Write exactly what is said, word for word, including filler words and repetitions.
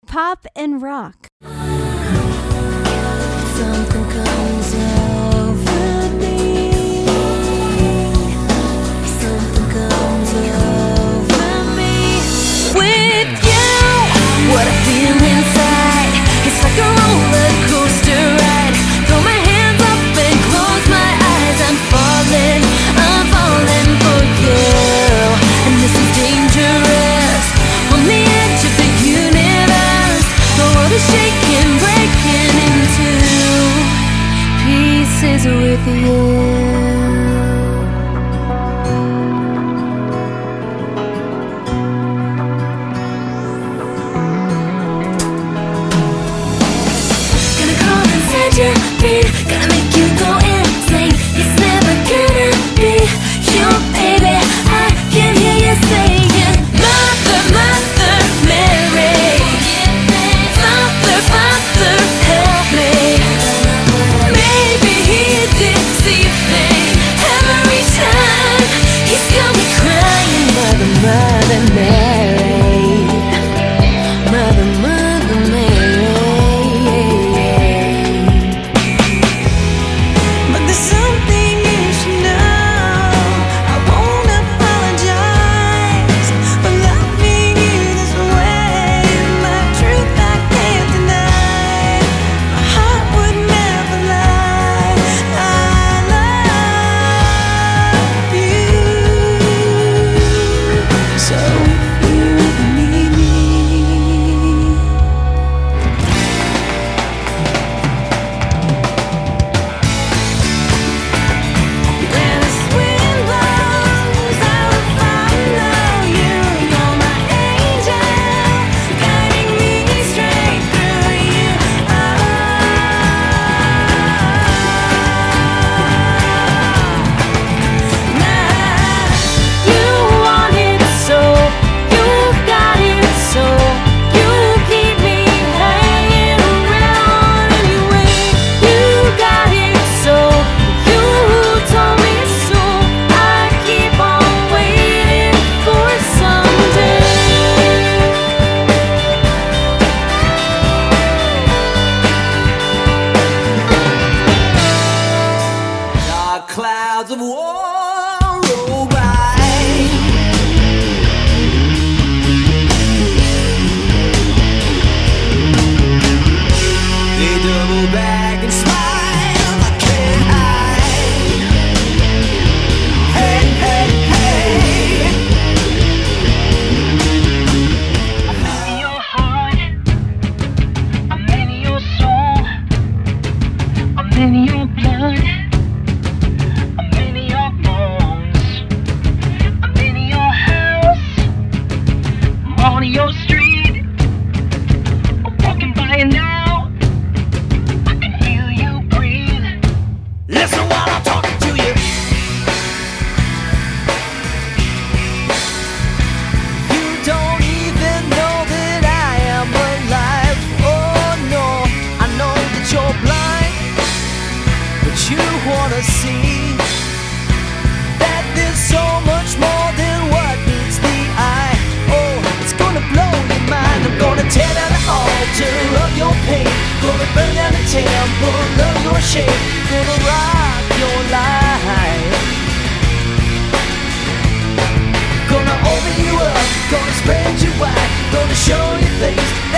pop and rock. Something comes over me. Something comes over me. With you, what I feel inside, it's like a roller coaster ride. Throw my hands up and close my eyes. I'm falling, I'm falling for you. And this is dangerous. On the edge of the universe, the world is shaking, breaking into pieces with you. Gonna crawl inside your feet, gonna make you go insane. It's never gonna be you, baby. I can hear you saying, Mother, Mother Mary, Father, Father, help me. Maybe he's deceiving every time. He's got me crying, Mother, Mother Mary, Mother, Mother Mary. But there's something you should know. I won't apologize for loving you this way. My truth I can't deny. My heart would never lie. I love you. So if you need me, when the wind blows, I will follow you. You're my angel, guiding me straight through you. You want it so, you got it so, you keep me hanging around anyway. You got it so, you told me so. I keep on waiting for someday. Dark clouds of war roll by. They double back and smile. I can't hide. Hey, hey, hey. I'm in your heart, I'm in your soul, I'm in your blood, I'm in your bones, I'm in your house, I'm on your street, I'm walking by you now, I can feel you breathe. Listen while I'm talking to you. You don't even know that I am alive. Oh no, I know that you're blind, but you wanna see that there's so much more than what meets the eye. Oh, it's gonna blow your mind. I'm gonna tear down the altar of your pain, gonna burn down the temple of your shame, gonna rock your life, gonna open you up, gonna spread you wide, gonna show your face,